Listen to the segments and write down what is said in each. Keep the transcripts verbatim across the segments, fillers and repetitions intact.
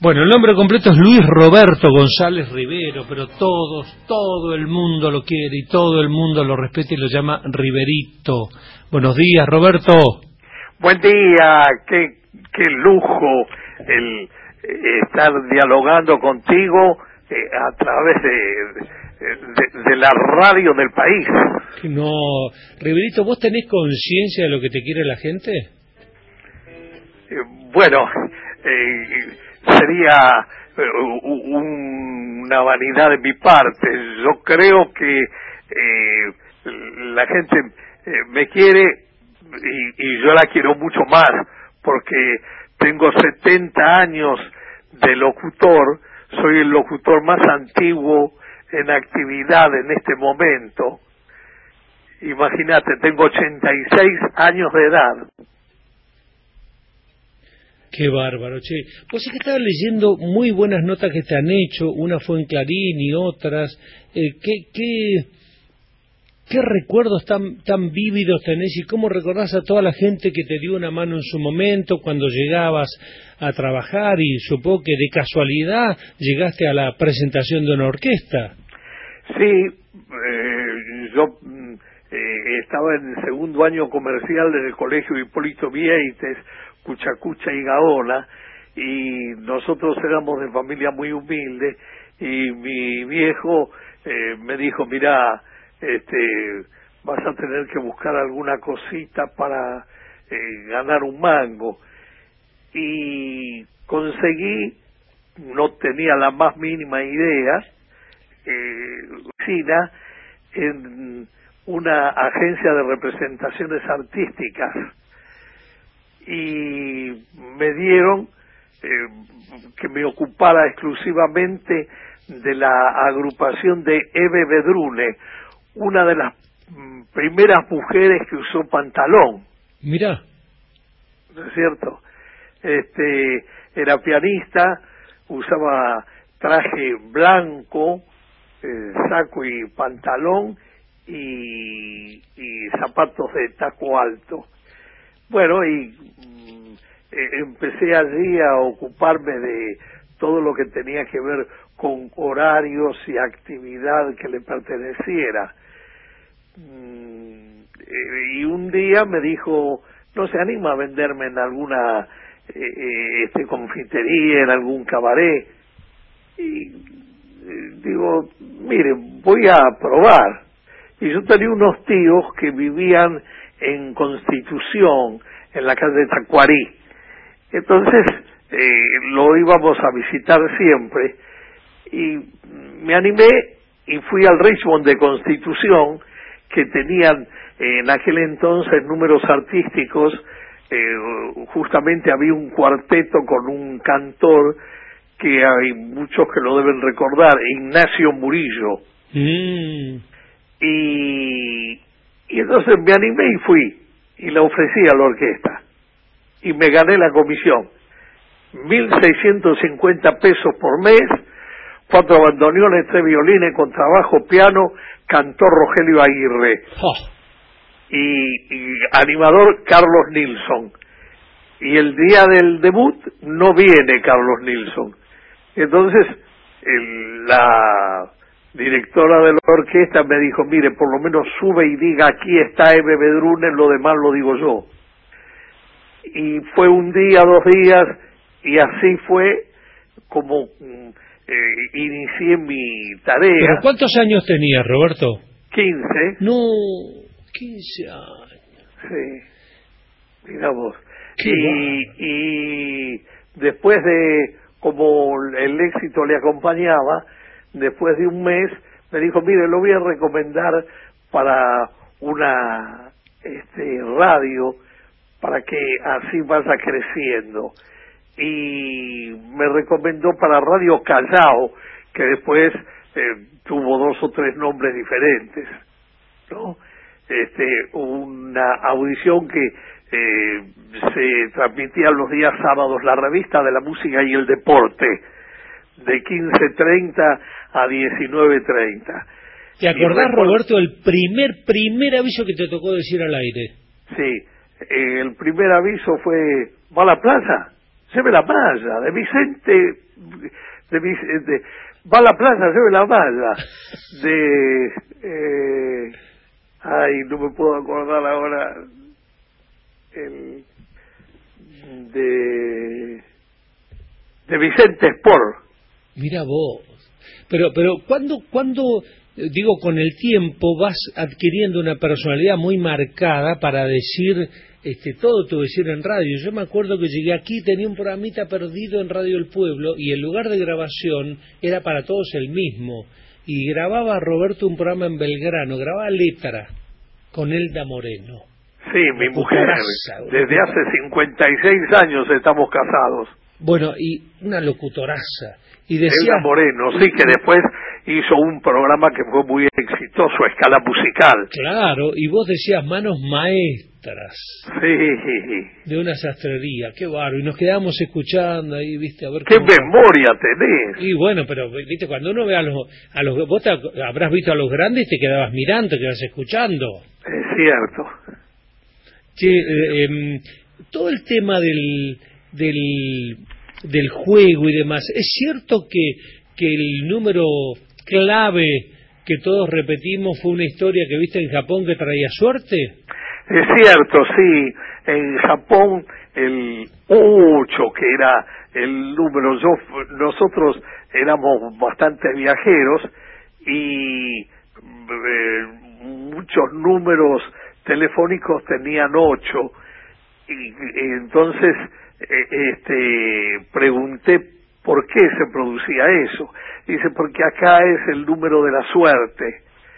Bueno, el nombre completo es Luis Roberto González Rivero, pero todos, todo el mundo lo quiere y todo el mundo lo respeta y lo llama Riverito. Buenos días, Roberto. Buen día, qué, qué lujo el eh, estar dialogando contigo eh, a través de, de, de la radio del país. No, Riverito, ¿vos tenés conciencia de lo que te quiere la gente? Eh, bueno, eh, sería uh, una vanidad de mi parte. Yo creo que eh, la gente eh, me quiere y, y yo la quiero mucho más porque tengo setenta años de locutor, soy el locutor más antiguo en actividad en este momento. Imagínate, tengo ochenta y seis años de edad. Qué bárbaro, che. Pues es que estaba leyendo muy buenas notas que te han hecho, una fue en Clarín y otras. Eh, ¿qué, qué, ¿Qué recuerdos tan, tan vívidos tenés y cómo recordás a toda la gente que te dio una mano en su momento cuando llegabas a trabajar y supongo que de casualidad llegaste a la presentación de una orquesta? Sí, eh, yo eh, estaba en el segundo año comercial del Colegio Hipólito Vieites, Cuchacucha y Gaona, y nosotros éramos de familia muy humilde, y mi viejo eh, me dijo, mirá, este, vas a tener que buscar alguna cosita para eh, ganar un mango, y conseguí, no tenía la más mínima idea, eh, China, en una agencia de representaciones artísticas, y me dieron eh, que me ocupara exclusivamente de la agrupación de Eve Bedrune, una de las mm, primeras mujeres que usó pantalón. Mirá. ¿No es cierto? Este, era pianista, usaba traje blanco, eh, saco y pantalón y, y zapatos de taco alto. Bueno, y eh, empecé allí a ocuparme de todo lo que tenía que ver con horarios y actividad que le perteneciera. Mm, eh, y un día me dijo, ¿no se anima a venderme en alguna eh, este confitería, en algún cabaret? Y eh, digo, mire, voy a probar. Y yo tenía unos tíos que vivían en Constitución, en la calle de Tacuarí. Entonces eh, lo íbamos a visitar siempre y me animé y fui al Richmond de Constitución, que tenían eh, en aquel entonces números artísticos. Eh, justamente había un cuarteto con un cantor que hay muchos que lo deben recordar, Ignacio Murillo. Mm. y Y entonces me animé y fui, y le ofrecí a la orquesta, y me gané la comisión, mil seiscientos cincuenta pesos por mes, cuatro bandoneones, tres violines, contrabajo, piano, cantor Rogelio Aguirre, Oh. y, y animador Carlos Nilsson. Y el día del debut no viene Carlos Nilsson. Entonces, el, la... directora de la orquesta me dijo, mire, por lo menos sube y diga, aquí está Eve Bedrune, lo demás lo digo yo. Y fue un día, dos días, y así fue como eh, inicié mi tarea. ¿Pero cuántos años tenías, Roberto? quince. No, quince años. Sí, mira vos. Qué y, y después de, como el éxito le acompañaba, después de un mes, me dijo, mire, lo voy a recomendar para una este, radio, para que así vaya creciendo. Y me recomendó para Radio Callao, que después eh, tuvo dos o tres nombres diferentes, ¿no? Este, una audición que eh, se transmitía los días sábados, la revista de la música y el deporte, de quince treinta a diecinueve treinta. ¿Te acordás, Roberto, el primer, primer aviso que te tocó decir al aire? Sí, eh, el primer aviso fue, ¿va a la playa? Lleve la playa, de Vicente de, de va a la plaza, lleve la malla, de eh, ay, no me puedo acordar ahora, el de de Vicente Sport. Mira vos, pero pero cuando cuando digo, con el tiempo vas adquiriendo una personalidad muy marcada para decir este todo te voy a decir en radio. Yo me acuerdo que llegué aquí, tenía un programita perdido en Radio El Pueblo y el lugar de grabación era para todos el mismo, y grababa Roberto un programa en Belgrano, grababa Letra con Elda Moreno. Sí, mi mujer, desde hace cincuenta y seis años estamos casados. Bueno, y una locutoraza. Y decía, Elda Moreno, sí, que después hizo un programa que fue muy exitoso, Escala Musical. Claro, y vos decías manos maestras. Sí. De una sastrería, qué bárbaro. Y nos quedábamos escuchando ahí, viste, a ver qué cómo... memoria tenés. Y bueno, pero viste, cuando uno ve a los... a los vos te habrás visto a los grandes, te quedabas mirando, te quedabas escuchando. Es cierto. Che, eh, eh, todo el tema del... del del juego y demás, ¿es cierto que, que el número clave que todos repetimos fue una historia que viste en Japón que traía suerte? Es cierto, sí. En Japón el ocho, que era el número, yo nosotros éramos bastante viajeros y eh, muchos números telefónicos tenían ocho, y, y entonces este pregunté por qué se producía eso. Dice, porque acá es el número de la suerte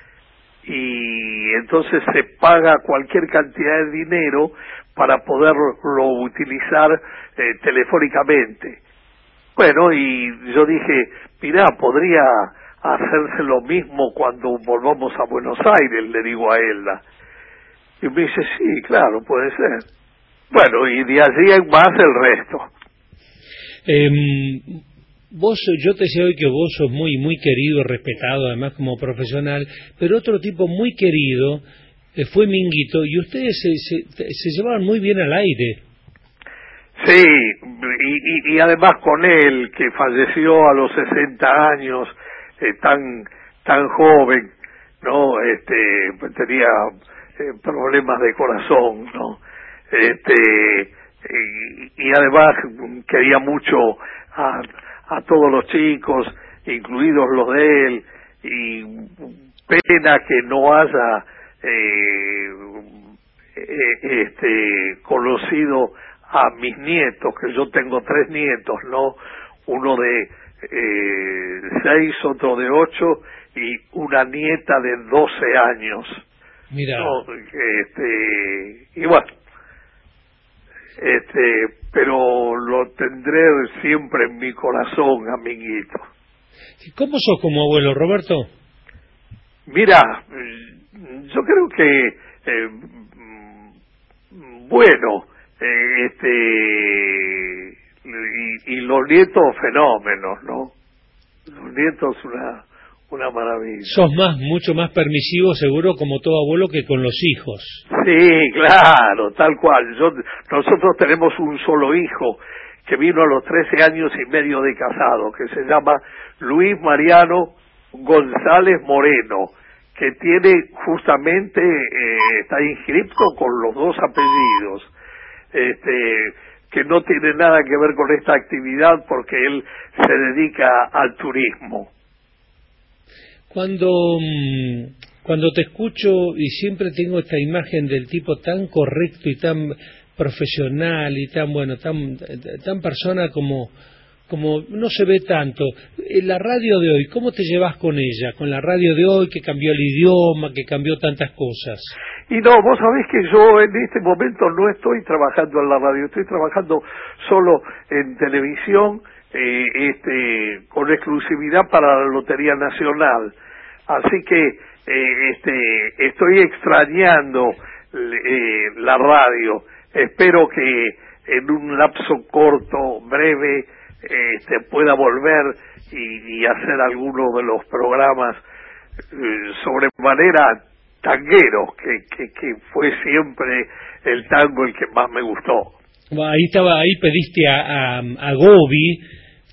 y entonces se paga cualquier cantidad de dinero para poderlo utilizar eh, telefónicamente. Bueno, y yo dije, mirá, podría hacerse lo mismo cuando volvamos a Buenos Aires, le digo a Elda. Y me dice, sí, claro, puede ser. Bueno, y de allí en más el resto. Eh, vos, yo te decía hoy que vos sos muy muy querido, respetado, además como profesional, pero otro tipo muy querido eh, fue Minguito, y ustedes se, se, se llevaban muy bien al aire. Sí, y, y, y además con él, que falleció a los sesenta años, eh, tan tan joven, ¿no? Este, tenía eh, problemas de corazón, ¿no? Este y, y además quería mucho a, a todos los chicos, incluidos los de él, y pena que no haya eh, eh, este conocido a mis nietos, que yo tengo tres nietos, ¿no? Uno de eh, seis, otro de ocho y una nieta de doce años. Mira. ¿No? Este, y bueno, este, pero lo tendré siempre en mi corazón, amiguito. ¿Cómo sos como abuelo, Roberto? Mira, yo creo que eh, bueno, eh, este y, y los nietos fenómenos, ¿no? Los nietos una una maravilla. Sos más, mucho más permisivo, seguro, como todo abuelo, que con los hijos. Sí, claro, tal cual. Yo, nosotros tenemos un solo hijo que vino a los trece años y medio de casado, que se llama Luis Mariano González Moreno, que tiene justamente, eh, está inscripto con los dos apellidos, este, que no tiene nada que ver con esta actividad porque él se dedica al turismo. Cuando, cuando te escucho y siempre tengo esta imagen del tipo tan correcto y tan profesional y tan bueno, tan, tan persona como, como no se ve tanto. La radio de hoy, ¿cómo te llevas con ella? Con la radio de hoy que cambió el idioma, que cambió tantas cosas. Y no, vos sabés que yo en este momento no estoy trabajando en la radio, estoy trabajando solo en televisión, eh, este, con exclusividad para la Lotería Nacional. Así que eh, este, estoy extrañando eh, la radio. Espero que en un lapso corto, breve, este, pueda volver y, y hacer alguno de los programas eh, sobremanera tangueros, que, que, que fue siempre el tango el que más me gustó. Ahí estaba, ahí pediste a, a, a Gobi,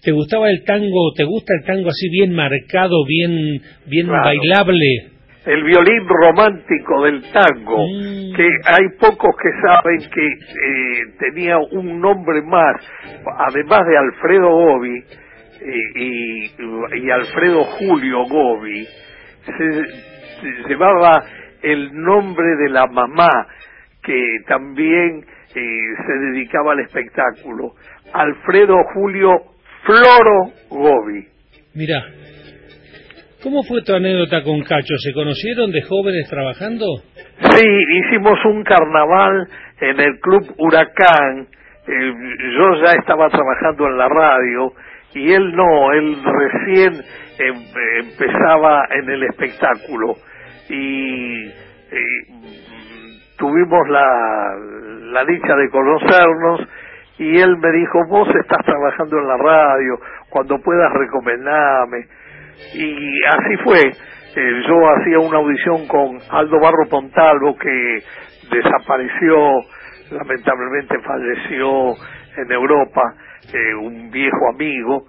¿te gustaba el tango, te gusta el tango así bien marcado, bien, bien claro. bailable? El violín romántico del tango, mm. que hay pocos que saben que eh, tenía un nombre más, además de Alfredo Gobi eh, y, y Alfredo Julio Gobi, se, se llevaba el nombre de la mamá, que también eh, se dedicaba al espectáculo, Alfredo Julio Floro Gobi. Mirá. ¿Cómo fue tu anécdota con Cacho? ¿Se conocieron de jóvenes trabajando? Sí, hicimos un carnaval en el Club Huracán. Eh, yo ya estaba trabajando en la radio y él no, él recién em, empezaba en el espectáculo. Y eh, tuvimos la, la dicha de conocernos y él me dijo, vos estás trabajando en la radio, cuando puedas recomendarme. Y así fue. Eh, yo hacía una audición con Aldo Barro Pontalvo, que desapareció, lamentablemente falleció en Europa, eh, un viejo amigo,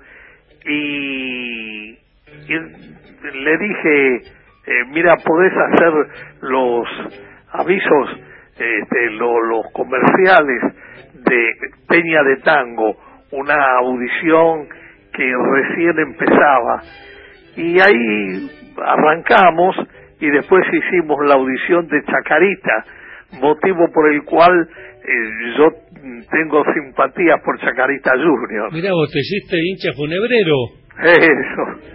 y, y le dije, eh, mira, podés hacer los avisos, este, lo, los comerciales de Peña de Tango, una audición que recién empezaba. Y ahí arrancamos y después hicimos la audición de Chacarita, motivo por el cual eh, yo tengo simpatías por Chacarita Junior. Mirá, vos te hiciste hincha funebrero. Eso.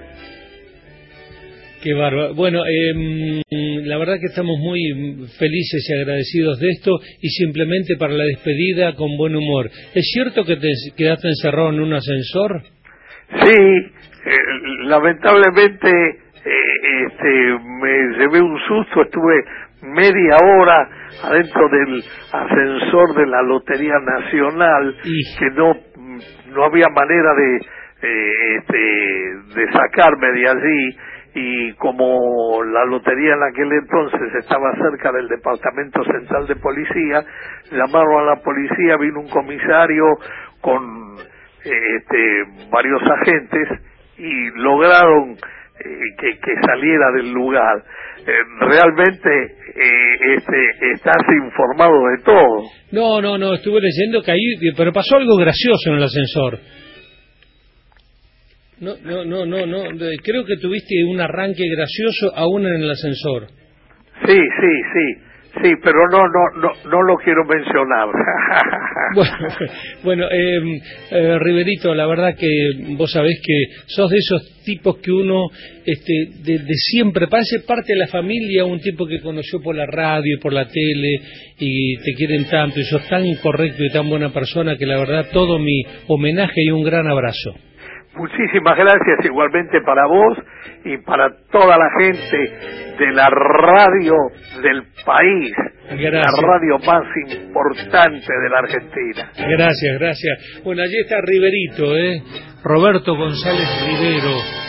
Qué bárbaro. Bueno, eh, la verdad que estamos muy felices y agradecidos de esto, y simplemente para la despedida con buen humor. ¿Es cierto que te quedaste encerrado en un ascensor? Sí. Eh, lamentablemente eh, este, me llevé un susto, estuve media hora adentro del ascensor de la Lotería Nacional, y que no no había manera de eh, este, de sacarme de allí, y como la lotería en aquel entonces estaba cerca del Departamento Central de Policía, llamaron a la policía, vino un comisario con este, varios agentes y lograron eh, que, que saliera del lugar. Eh, realmente eh, este, estás informado de todo. No, no, no, estuve leyendo que ahí, pero pasó algo gracioso en el ascensor. No, no, no, no, no, creo que tuviste un arranque gracioso aún en el ascensor. Sí, sí, sí. Sí, pero no, no, no, no lo quiero mencionar. Bueno, bueno eh, eh, Riverito, la verdad que vos sabés que sos de esos tipos que uno, este, de, de siempre, parece parte de la familia, un tipo que conoció por la radio y por la tele, y te quieren tanto, y sos tan correcto y tan buena persona que la verdad todo mi homenaje y un gran abrazo. Muchísimas gracias, igualmente para vos y para toda la gente de la radio del país, gracias. La radio más importante de la Argentina. Gracias, gracias. Bueno, allí está Riverito, ¿eh? Roberto González Rivero.